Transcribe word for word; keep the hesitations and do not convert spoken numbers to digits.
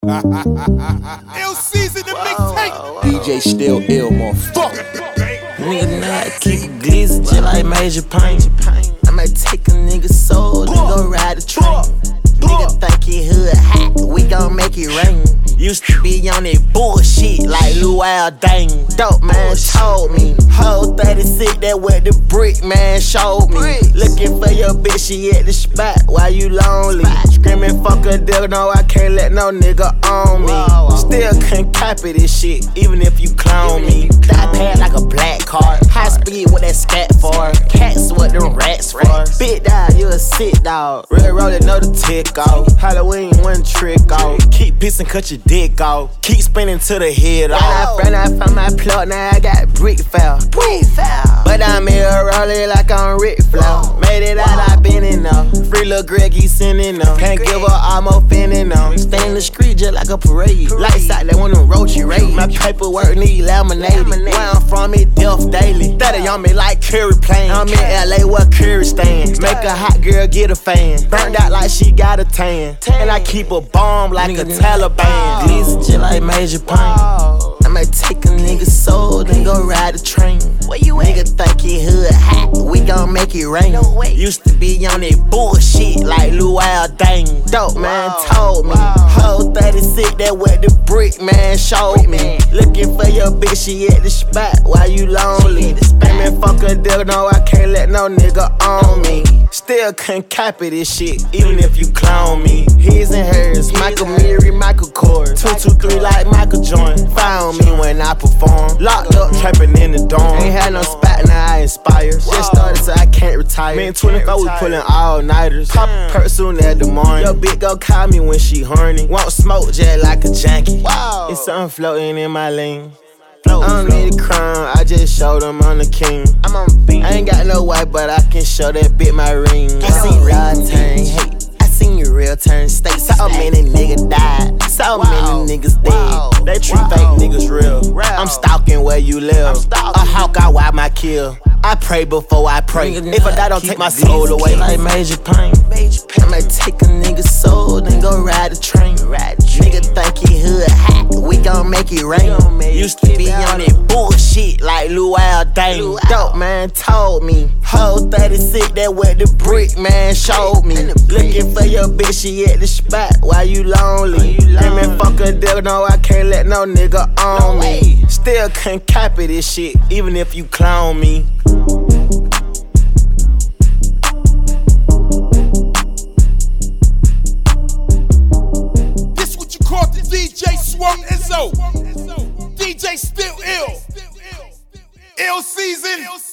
Ill season the mixtape. D J still ill, motherfucker. Nigga not keep it glizzy just like Major Pain. I might take a nigga soul and go ride the train. Nigga think he hood hot, we gon' make it rain. Used to be on that bullshit like Luau Dang. Dope man told me, whole thirty-six that what the brick man showed me. Looking for your bitch, she at the spot while you lonely. Screaming fuck a deal, no I can't let no nigga on me. Still couldn't copy this shit, even if you clone me. Die pad like a black car, high speed what that scat for. Cats what them rats for. Big dog, you a sick dog. Real rollin' know the tick off. Halloween one trick off. Keep pissing, cut your dick off. Keep spinning to the head off. I friend, I found my plug, now I got brick foul. Brick foul. But I'm here rollin' like I'm Rick Flair. Made it out, I been in now. Free lil' Greg, he sending them. Can't give her, I'm offending them. Stay in the street just like a parade. Lights out, they want them roachy raid. My paperwork need laminated. Where I'm from, it death daily. thirty on me like Curry playing. I'm in L A where Curry stand. Make a hot girl get a fan. Burned out like she got a tan. And I keep a bomb like a Taliban. Glizzy just like Major Pain. I might take a nigga soul and go ride the train. Where you at? Nigga think he hood hot, we gon' make it rain. No way. Used to be on that bullshit like Luau Dang. Dope man told me, whole thirty-six that what the brick man showed me. Looking for your bitch, she at the spot while you lonely. Screaming fuck a deal, no I can't let no nigga on me. Still couldn't copy this shit, even if you clone me. His and hers, Michael Mary, Michael Kors. Two, two, three like Michael Jordan. Found me when I perform. Locked up, trapping in the dorm. Ain't had no spot, now I inspire. Just started so I can't retire. Me and twenty-four, we pullin' all-nighters. Pop a perk soon at the morning. Your bitch gon' call me when she horny. Won't smoke just like a junkie. Wow. It's something floating in my lane. I don't need a crown, I just show them I'm the king. I'm on beat. I ain't got no wife, but I can show that bitch my ring. I seen y'all turn hate, I seen your real turn state. So many niggas died, so many niggas dead. They treat fake niggas real. I'm stalking where you live. A hawk, I wipe my kill. I pray before I pray. If I die, don't take my soul away. Like Major Pain. I might take a nigga soul and go ride the train. Nigga think he hood hot, we gon' make it rain. Used to be on that bullshit like Luau Dang. Dope man told me, whole thirty-six that what the brick man showed me. Looking for your bitch, she at the spot while you lonely. Screaming fuck a deal, no I can't let no nigga on me. Still couldn't copy this shit, even if you clone me. This what you call the D J Swung Izzo. D J still ill. Ill season.